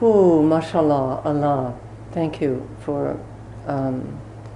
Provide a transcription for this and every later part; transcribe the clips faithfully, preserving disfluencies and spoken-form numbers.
Whew, mashallah, Allah, thank you for um,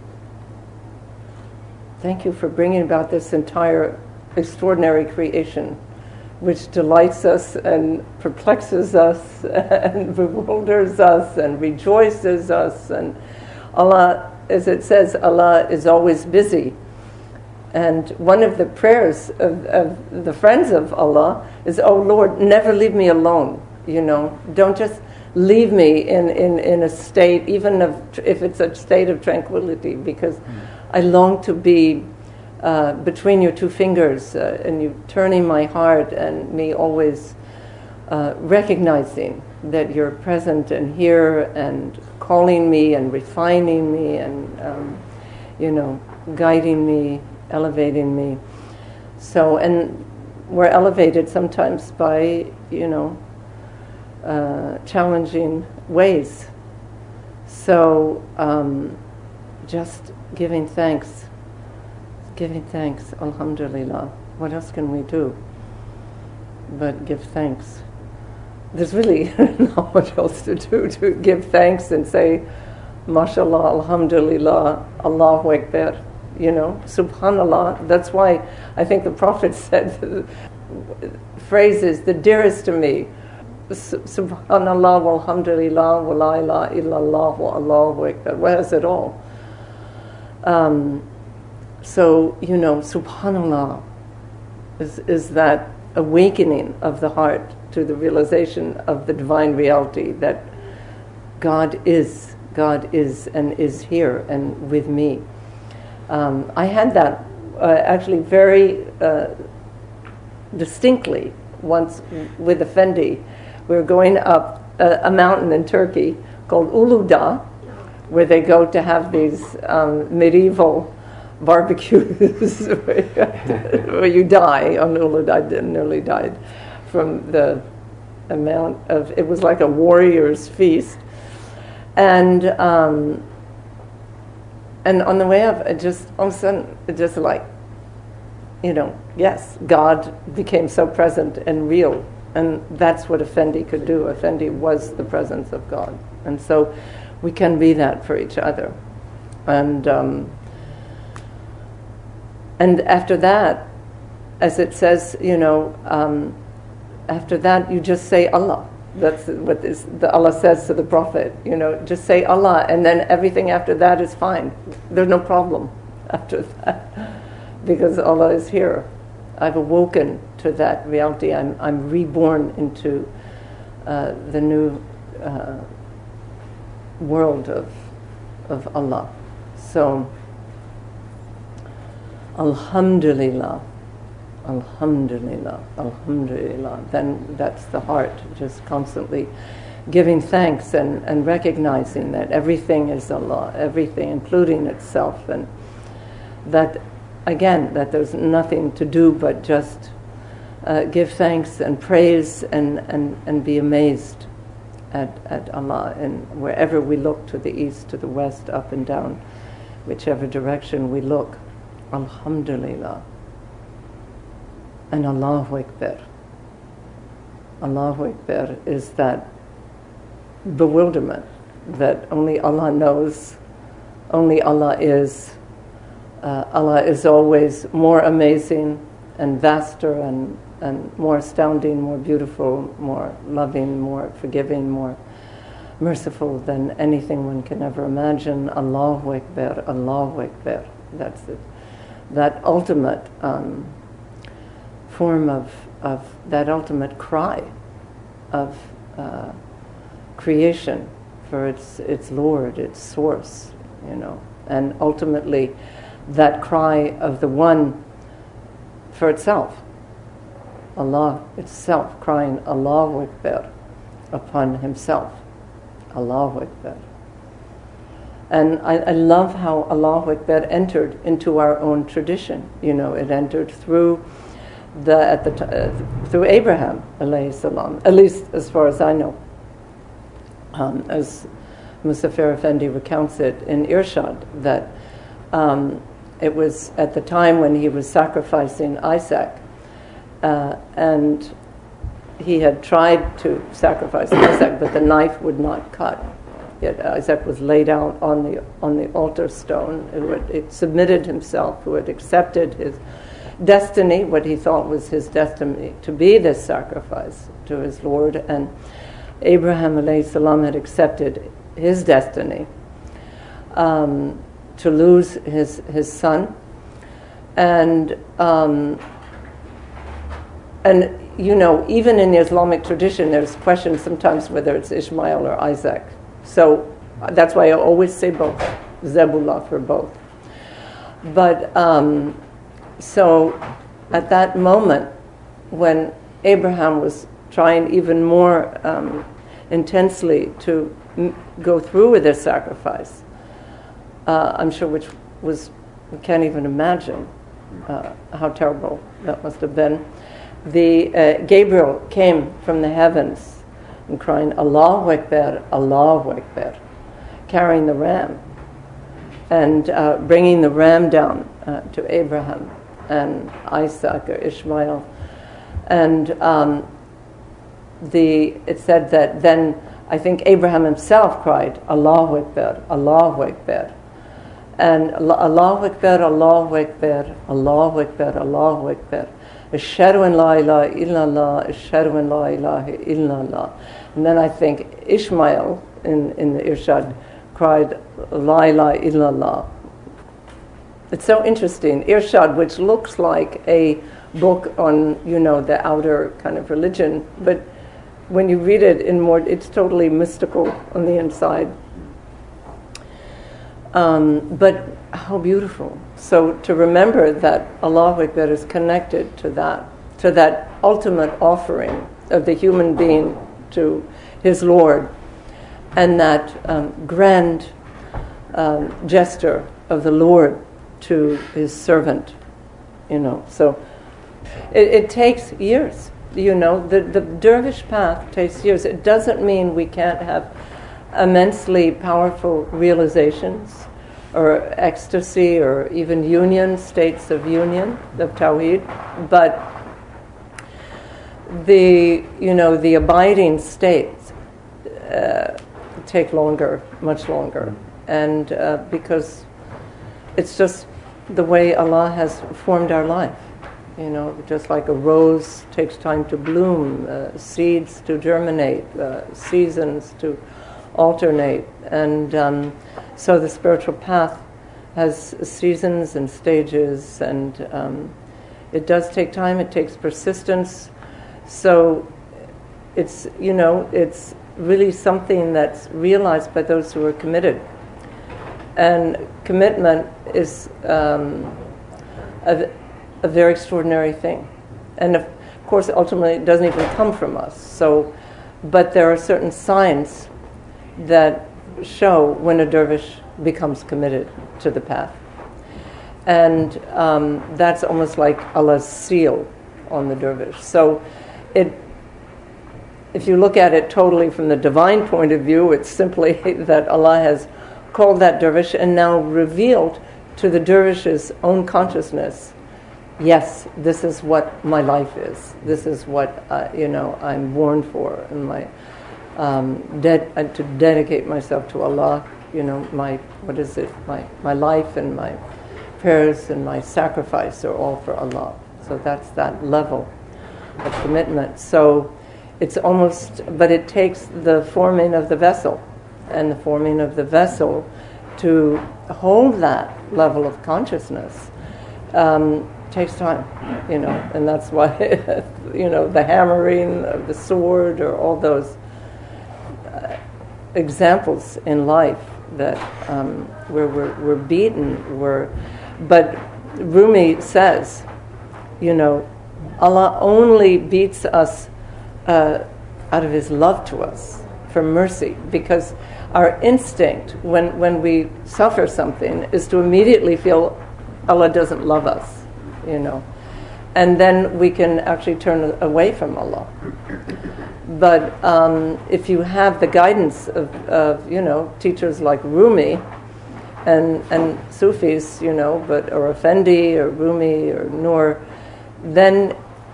thank you for bringing about this entire extraordinary creation, which delights us and perplexes us and bewilders us and rejoices us. And Allah, as it says, Allah is always busy. And one of the prayers of, of the friends of Allah is, oh Lord, never leave me alone. You know, don't just leave me in, in, in a state, even of, if it's a state of tranquility, because mm. I long to be uh, between your two fingers uh, and you turning my heart and me always uh, recognizing that you're present and here and calling me and refining me and, um, you know, guiding me, elevating me. So, and we're elevated sometimes by, you know, uh, challenging ways. So, um, just giving thanks, giving thanks, alhamdulillah. What else can we do but give thanks? There's really not much else to do to give thanks and say, mashallah, alhamdulillah, Allahu Akbar. You know, subhanallah. That's why I think the Prophet said the phrases, the dearest to me, subhanallah, walhamdulillah, wa la ilaha illallah, wa Allahu Akbar. What has it all? Um, so, you know, subhanallah is, is that awakening of the heart to the realization of the divine reality that God is, God is and is here and with me. Um, I had that uh, actually very uh, distinctly once with Effendi. We were going up a, a mountain in Turkey called Uludağ, where they go to have these um, medieval barbecues where you die on Uludağ. I nearly died from the amount of, it was like a warrior's feast. And um, And on the way up, it just, all of a sudden, it just like, you know, yes, God became so present and real. And that's what Effendi could do. Effendi was the presence of God. And so we can be that for each other. And um, and after that, as it says, you know, um, after that, you just say Allah. That's what this, the Allah says to the Prophet, you know, just say Allah, and then everything after that is fine. There's no problem after that, because Allah is here. I've awoken to that reality. I'm I'm reborn into uh, the new uh, world of of Allah. So, alhamdulillah. Alhamdulillah, alhamdulillah. Then that's the heart, just constantly giving thanks and, and recognizing that everything is Allah, everything, including itself, and that, again, that there's nothing to do but just uh, give thanks and praise and, and, and be amazed at, at Allah. And wherever we look, to the east, to the west, up and down, whichever direction we look, alhamdulillah. And Allahu Akbar. Allahu Akbar is that bewilderment that only Allah knows, only Allah is. Uh, Allah is always more amazing and vaster and, and more astounding, more beautiful, more loving, more forgiving, more merciful than anything one can ever imagine. Allahu Akbar, Allahu Akbar. That's it. That ultimate um, form of, of that ultimate cry of uh, creation for its its Lord, its source, you know, and ultimately that cry of the one for itself, Allah itself crying Allahu Akbar upon Himself, Allahu Akbar. And I, I love how Allahu Akbar entered into our own tradition. You know, it entered through the at the t- uh, through Abraham alayhi salam, at least as far as I know, um, as Muzaffar Effendi recounts it in Irshad, that um, it was at the time when he was sacrificing Isaac, uh, and he had tried to sacrifice Isaac, but the knife would not cut. Yet Isaac was laid out on the on the altar stone, who had it submitted himself, who had accepted his destiny, what he thought was his destiny, to be this sacrifice to his Lord. And Abraham alayhi salam had accepted his destiny um, to lose his his son. And um, and you know, even in the Islamic tradition, there's questions sometimes whether it's Ishmael or Isaac. So that's why I always say both, Zebullah for both. But um, so at that moment, when Abraham was trying even more um, intensely to m- go through with this sacrifice, uh, I'm sure which was, we can't even imagine uh, how terrible that must have been. The uh, Gabriel came from the heavens and crying, Allahu Akbar, Allahu Akbar, carrying the ram and uh, bringing the ram down uh, to Abraham and Isaac or Ishmael. And um, the it said that then I think Abraham himself cried, Allahu Akbar, Allahu Akbar. And Allahu Akbar, Allahu Akbar, Allahu Akbar, Allahu Akbar. Ashhadu an la ilaha illallah, ashhadu an la ilaha illallah. And then I think Ishmael in, in the Irshad cried, La ilaha illallah. It's so interesting. Irshad, which looks like a book on, you know, the outer kind of religion, but when you read it in more, it's totally mystical on the inside. Um, but how beautiful. So to remember that Allahu Akbar is connected to that, to that ultimate offering of the human being to his Lord, and that um, grand um, gesture of the Lord to his servant, you know. So it, it takes years, you know. The, the dervish path takes years. It doesn't mean we can't have immensely powerful realizations or ecstasy or even union, states of union, of Tawheed, but the, you know, the abiding states uh, take longer, much longer, and uh, because it's just the way Allah has formed our life, you know, just like a rose takes time to bloom, uh, seeds to germinate, uh, seasons to alternate, and um, so the spiritual path has seasons and stages, and um, it does take time, it takes persistence. So it's, you know, it's really something that's realized by those who are committed. And commitment is um, a, a very extraordinary thing. And of course, ultimately, it doesn't even come from us. So, but there are certain signs that show when a dervish becomes committed to the path. And um, that's almost like Allah's seal on the dervish. So it, if you look at it totally from the divine point of view, it's simply that Allah has called that dervish and now revealed to the dervish's own consciousness, yes, this is what my life is. This is what, uh, you know, I'm born for, and my Um, ded- uh, to dedicate myself to Allah, you know, my, what is it, my, my life and my prayers and my sacrifice are all for Allah. So that's that level of commitment. So it's almost, but it takes the forming of the vessel, and the forming of the vessel to hold that level of consciousness um, takes time, you know, and that's why, you know, the hammering of the sword or all those examples in life that um, where we're, we're beaten, we're, but Rumi says, you know, Allah only beats us uh, out of His love to us, for mercy, because our instinct when, when we suffer something is to immediately feel Allah doesn't love us, you know, and then we can actually turn away from Allah. But um, if you have the guidance of, of, you know, teachers like Rumi and and Sufis, you know, but or Effendi or Rumi or Noor, then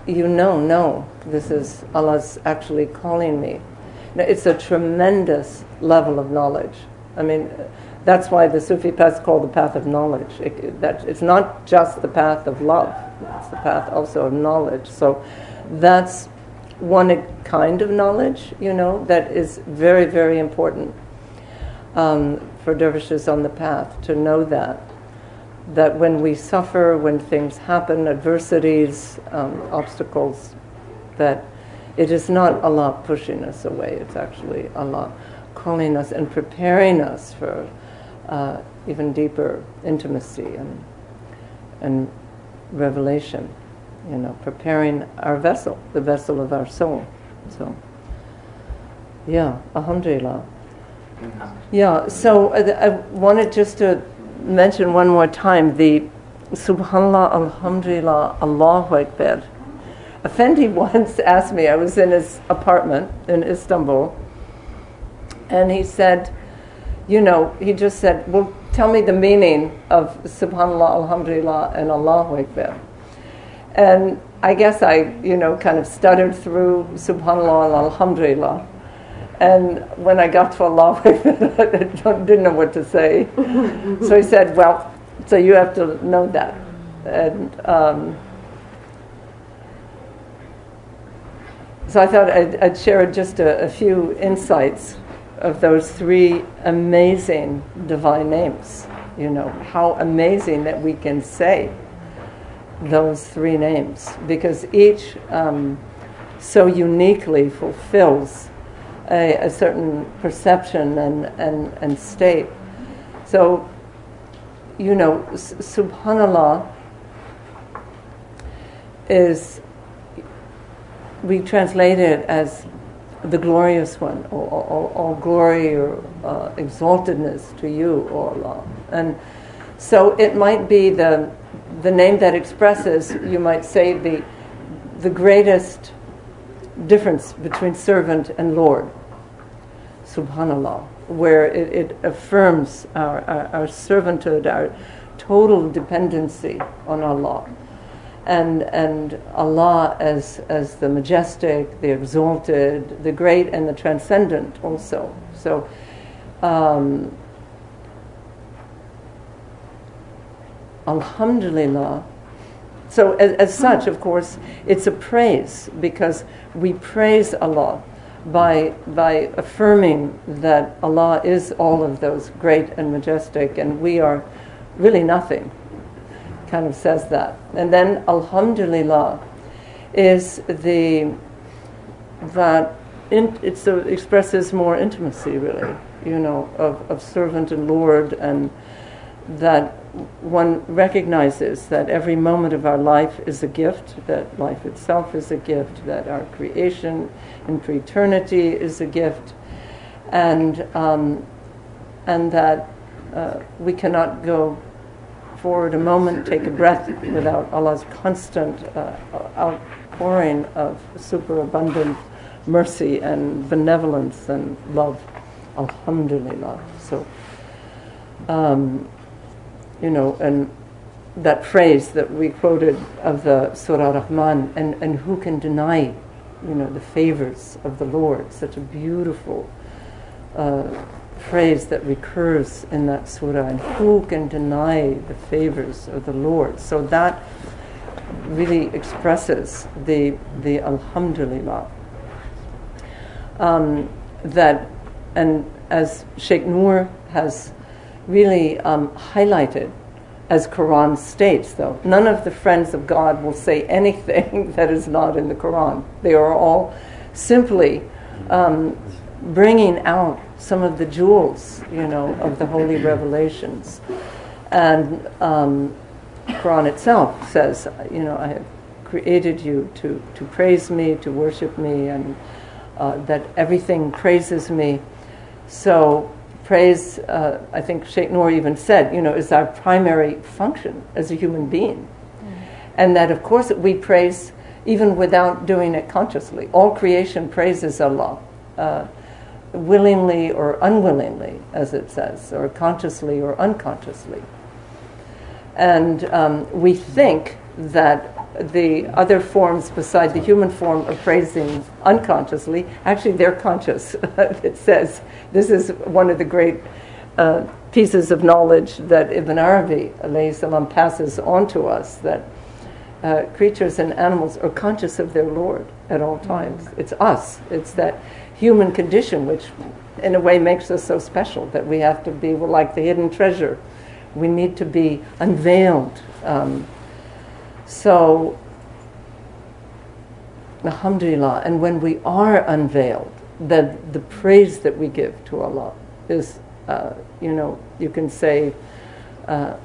you know, no, this is Allah's actually calling me. Now, it's a tremendous level of knowledge. I mean, that's why the Sufi path is called the path of knowledge. It, that, it's not just the path of love, it's the path also of knowledge. So that's one kind of knowledge, you know, that is very, very important um, for dervishes on the path, to know that. That when we suffer, when things happen, adversities, um, obstacles, that it is not Allah pushing us away, it's actually Allah calling us and preparing us for uh, even deeper intimacy and and revelation, you know, preparing our vessel, the vessel of our soul. So, yeah, alhamdulillah. Yeah, so I, I wanted just to mention one more time the Subhanallah, Alhamdulillah, Allahu Akbar. Effendi once asked me, I was in his apartment in Istanbul, and he said, you know, he just said, well, tell me the meaning of Subhanallah, Alhamdulillah, and Allahu Akbar. And I guess I, you know, kind of stuttered through Subhanallah and Alhamdulillah. And when I got to Allah, I didn't know what to say. So he said, well, so you have to know that. And um, so I thought I'd, I'd share just a, a few insights of those three amazing divine names. You know, how amazing that we can say those three names, because each um, so uniquely fulfills A, a certain perception and, and, and state. So, you know, s- Subhanallah is, we translate it as the glorious one, or all, all glory or uh, exaltedness to you, O Allah. And so it might be the the name that expresses, you might say, the the greatest difference between servant and Lord, Subhanallah, where it, it affirms our, our, our servanthood, our total dependency on Allah, and and Allah as as the majestic, the exalted, the great, and the transcendent also. So um, Alhamdulillah. So as, as such, of course, it's a praise, because we praise Allah by by affirming that Allah is all of those great and majestic, and we are really nothing. Kind of says that. And then Alhamdulillah is the that in, it's a, expresses more intimacy, really, you know, of, of servant and Lord, and that one recognizes that every moment of our life is a gift, that life itself is a gift, that our creation into eternity is a gift, and um, and that uh, we cannot go forward a moment, take a breath, without Allah's constant uh, outpouring of superabundant mercy and benevolence and love. Alhamdulillah. So, um, you know, and that phrase that we quoted of the Surah Rahman, and, and who can deny, you know, the favors of the Lord? Such a beautiful uh, phrase that recurs in that surah. And who can deny the favors of the Lord? So that really expresses the the Alhamdulillah. Um, that, and as Sheikh Noor has really um, highlighted, as Quran states, though, none of the friends of God will say anything that is not in the Quran. They are all simply um, bringing out some of the jewels, you know, of the holy revelations. And um, Quran itself says, you know, I have created you to, to praise me, to worship me, and uh, that everything praises me. So praise, uh, I think Sheikh Noor even said, you know, is our primary function as a human being. Mm. And that, of course, we praise even without doing it consciously. All creation praises Allah, uh, willingly or unwillingly, as it says, or consciously or unconsciously. And um, we think that the other forms beside the human form are praising unconsciously. Actually, they're conscious. It says this is one of the great uh, pieces of knowledge that Ibn Arabi alayhi salam passes on to us, that uh, creatures and animals are conscious of their Lord at all times. It's us. It's that human condition which in a way makes us so special, that we have to be, we're like the hidden treasure. We need to be unveiled. Um, so, alhamdulillah, and when we are unveiled, then the praise that we give to Allah is, uh, you know, you can say uh,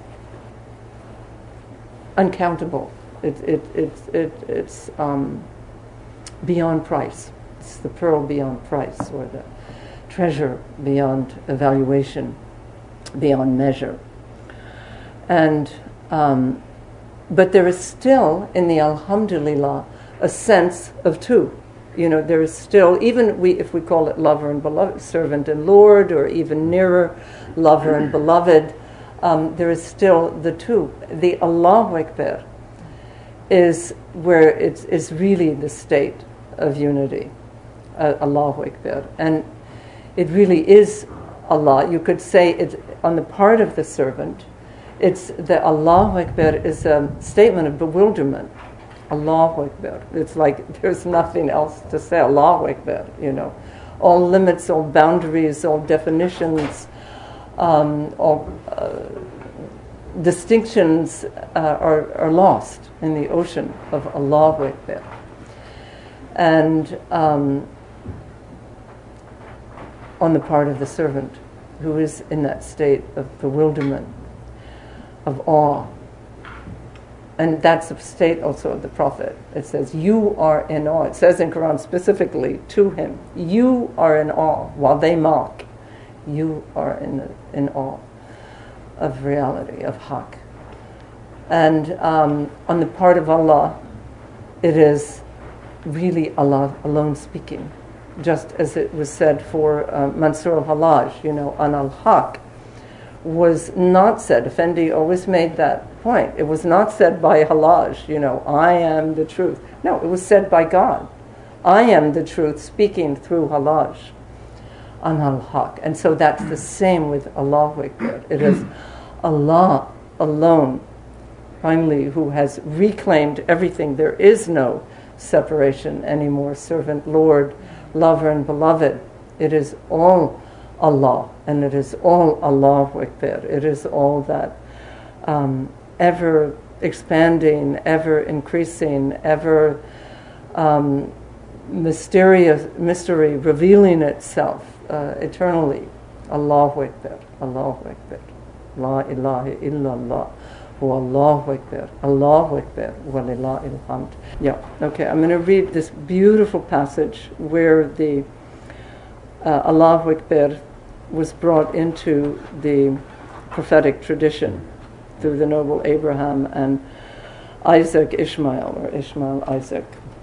uncountable. It, it, it, it, it's um, beyond price. It's the pearl beyond price, or the treasure beyond evaluation, beyond measure. And um, but there is still in the alhamdulillah a sense of two. You know, there is still, even we if we call it lover and beloved, servant and Lord, or even nearer, lover and beloved, um, there is still the two. The Allahu Akbar is where it's is really the state of unity. Uh, Allahu Akbar, and it really is Allah. You could say it's on the part of the servant. It's the Allahu Akbar is a statement of bewilderment. Allahu Akbar. It's like there's nothing else to say. Allahu Akbar. You know, all limits, all boundaries, all definitions, um, all uh, distinctions uh, are are lost in the ocean of Allahu Akbar. And um, on the part of the servant, who is in that state of bewilderment, of awe. And that's the state also of the Prophet. It says, you are in awe. It says in Quran specifically to him, you are in awe. While they mock, you are in, in awe of reality, of haqq. And um, on the part of Allah, it is really Allah alone speaking. Just as it was said for uh, Mansur al-Hallaj, you know, an al-haq was not said. Effendi always made that point. It was not said by Hallaj, you know, I am the truth. No, it was said by God. I am the truth, speaking through Hallaj, an al-haq. And so that's the same with Allahu Akbar. It is Allah alone, finally, who has reclaimed everything. There is no separation anymore. Servant, Lord, lover and beloved. It is all Allah, and it is all Allahu Akbar. It is all that um, ever expanding, ever increasing, ever um, mysterious mystery revealing itself uh, eternally. Allahu Akbar, Allahu Akbar, La ilaha illallah. Allahu Akbar, Allahu Akbar, walillahil hamd. Yeah, okay, I'm going to read this beautiful passage where the uh, Allahu Akbar was brought into the prophetic tradition through the noble Abraham and Isaac Ishmael, or Ishmael Isaac.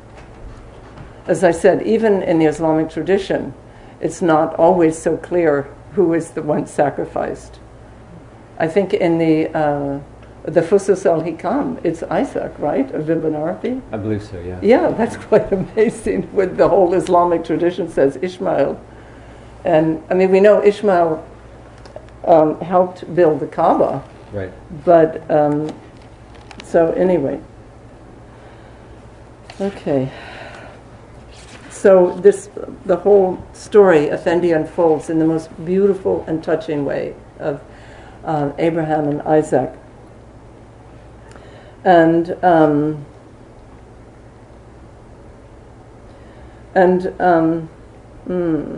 As I said, even in the Islamic tradition, it's not always so clear who is the one sacrificed. I think in the uh, the Fusus al-Hikam, it's Isaac, right, of Ibn Arabi? I believe so, yeah. Yeah, that's quite amazing. With the whole Islamic tradition says Ishmael. And, I mean, we know Ishmael um, helped build the Kaaba. Right. But, um, so anyway. Okay. So this, the whole story, Effendi unfolds in the most beautiful and touching way of uh, Abraham and Isaac. And um, and um, mm,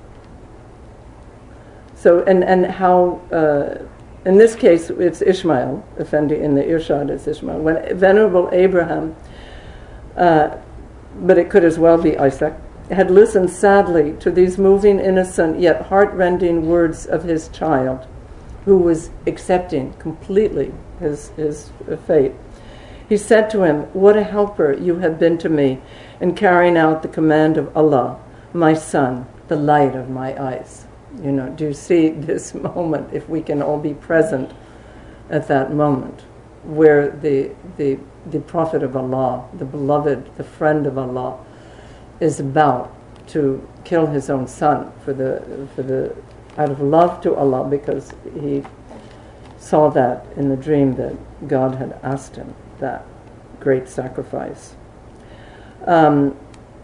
so and and how uh, in this case it's Ishmael, Effendi in the Irshad is Ishmael. When Venerable Abraham, uh, but it could as well be Isaac, had listened sadly to these moving, innocent yet heart-rending words of his child, who was accepting completely his his fate. He said to him, "What a helper you have been to me in carrying out the command of Allah, my son, the light of my eyes." You know, do you see this moment, if we can all be present at that moment? where the, the, the Prophet of Allah, the beloved, the friend of Allah, is about to kill his own son for the, for the, out of love to Allah, because he saw that in the dream that God had asked him that great sacrifice. Um,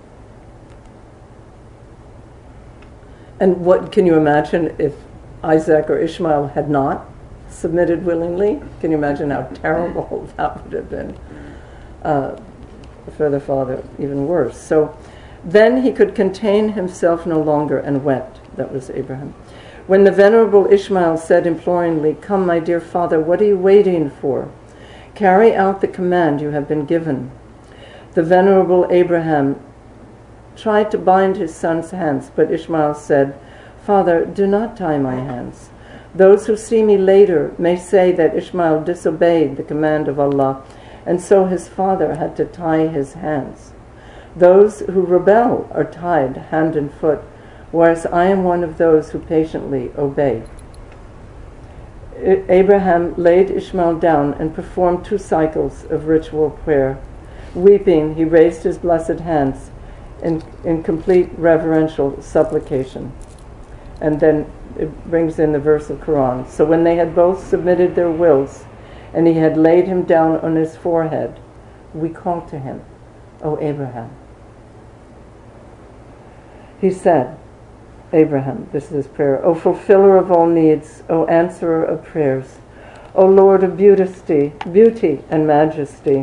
and what can you imagine if Isaac or Ishmael had not submitted willingly? Can you imagine how terrible that would have been? Uh, for the father, even worse. So then he could contain himself no longer and wept. That was Abraham. When the venerable Ishmael said imploringly, "Come, my dear father, what are you waiting for? Carry out the command you have been given." The venerable Abraham tried to bind his son's hands, but Ishmael said, "Father, do not tie my hands. Those who see me later may say that Ishmael disobeyed the command of Allah, and so his father had to tie his hands. Those who rebel are tied hand and foot, whereas I am one of those who patiently obey." Abraham laid Ishmael down and performed two cycles of ritual prayer. Weeping, he raised his blessed hands in, in complete reverential supplication. And then it brings in the verse of Quran. So when they had both submitted their wills, and he had laid him down on his forehead, we called to him, "O Abraham." He said, Abraham, this is his prayer, "O fulfiller of all needs, O answerer of prayers, O Lord of beauty, beauty and majesty,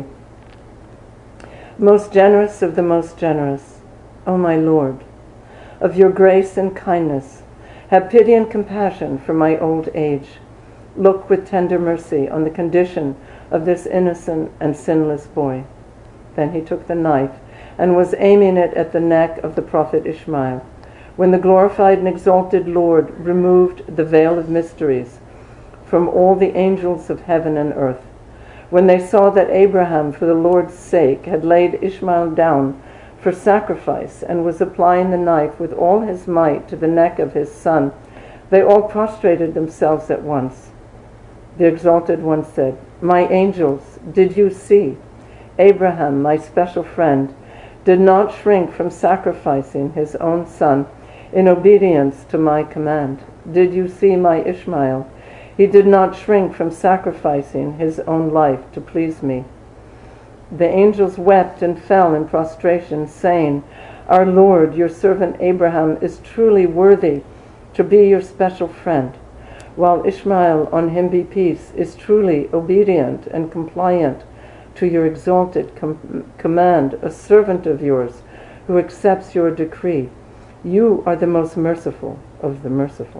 most generous of the most generous, O my Lord, of your grace and kindness, have pity and compassion for my old age. Look with tender mercy on the condition of this innocent and sinless boy." Then he took the knife and was aiming it at the neck of the Prophet Ishmael, when the glorified and exalted Lord removed the veil of mysteries from all the angels of heaven and earth. When they saw that Abraham, for the Lord's sake, had laid Ishmael down for sacrifice and was applying the knife with all his might to the neck of his son, they all prostrated themselves at once. The exalted one said, "My angels, did you see? Abraham, my special friend, did not shrink from sacrificing his own son in obedience to my command. Did you see my Ishmael? He did not shrink from sacrificing his own life to please me." The angels wept and fell in prostration, saying, "Our Lord, your servant Abraham is truly worthy to be your special friend, while Ishmael, on him be peace, is truly obedient and compliant to your exalted com- command, a servant of yours who accepts your decree. You are the most merciful of the merciful."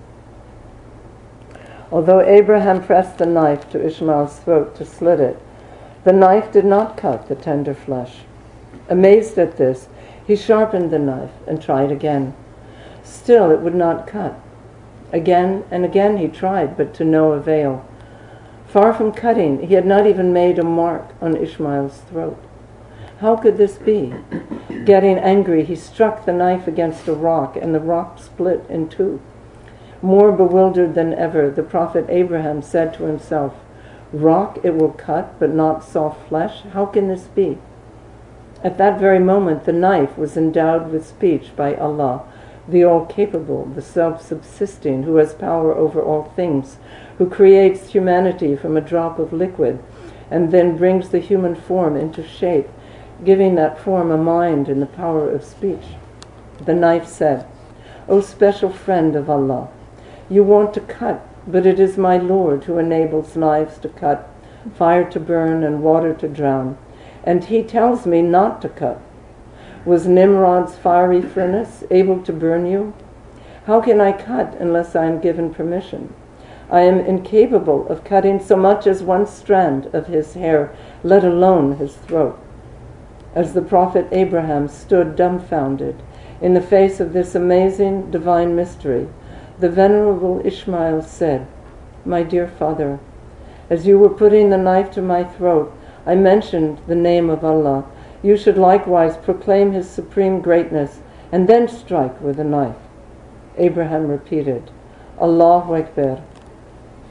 Although Abraham pressed the knife to Ishmael's throat to slit it, the knife did not cut the tender flesh. Amazed at this, he sharpened the knife and tried again. Still it would not cut. Again and again he tried, but to no avail. Far from cutting, he had not even made a mark on Ishmael's throat. How could this be? Getting angry, he struck the knife against a rock, and the rock split in two. More bewildered than ever, the prophet Abraham said to himself, "Rock it will cut, but not soft flesh? How can this be?" At that very moment, the knife was endowed with speech by Allah, the all-capable, the self-subsisting, who has power over all things, who creates humanity from a drop of liquid, and then brings the human form into shape, giving that form a mind and the power of speech. The knife said, "O special friend of Allah, you want to cut, but it is my Lord who enables knives to cut, fire to burn, and water to drown, and he tells me not to cut. Was Nimrod's fiery furnace able to burn you? How can I cut unless I am given permission? I am incapable of cutting so much as one strand of his hair, let alone his throat." As the prophet Abraham stood dumbfounded in the face of this amazing divine mystery, the venerable Ishmael said, "My dear father, as you were putting the knife to my throat, I mentioned the name of Allah. You should likewise proclaim his supreme greatness and then strike with a knife." Abraham repeated, "Allahu Akbar."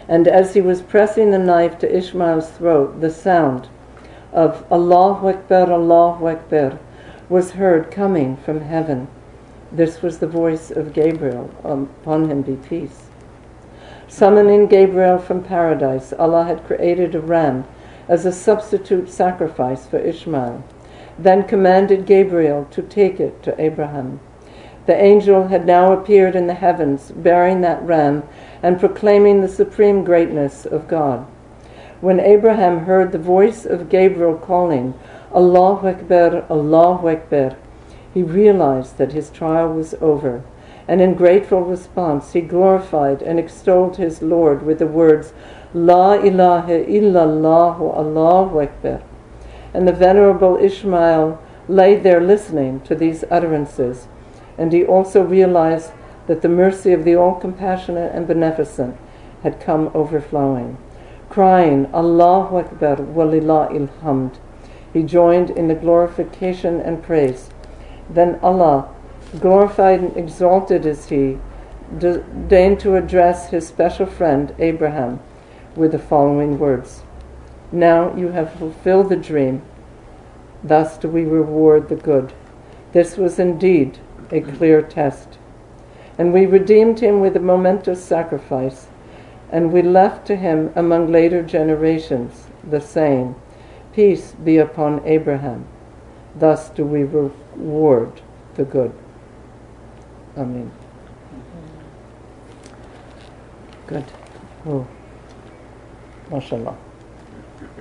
And as he was pressing the knife to Ishmael's throat, the sound of Allahu Akbar, Allahu Akbar was heard coming from heaven. This was the voice of Gabriel, um, upon him be peace. Summoning Gabriel from paradise, Allah had created a ram as a substitute sacrifice for Ishmael, then commanded Gabriel to take it to Abraham. The angel had now appeared in the heavens, bearing that ram and proclaiming the supreme greatness of God. When Abraham heard the voice of Gabriel calling, Allahu Akbar, Allahu Akbar, he realized that his trial was over, and in grateful response he glorified and extolled his Lord with the words, La ilaha illallah Allahu Akbar. And the venerable Ishmael lay there listening to these utterances, and he also realized that the mercy of the all-compassionate and beneficent had come overflowing. Crying, Allahu Akbar walillahil hamd, he joined in the glorification and praise. Then Allah, glorified and exalted as he, deigned to address his special friend Abraham with the following words. Now you have fulfilled the dream, thus do we reward the good. This was indeed a clear test. And we redeemed him with a momentous sacrifice, and we left to him among later generations the saying, Peace be upon Abraham. Thus do we reward the good. Amen. Good. Oh. MashaAllah.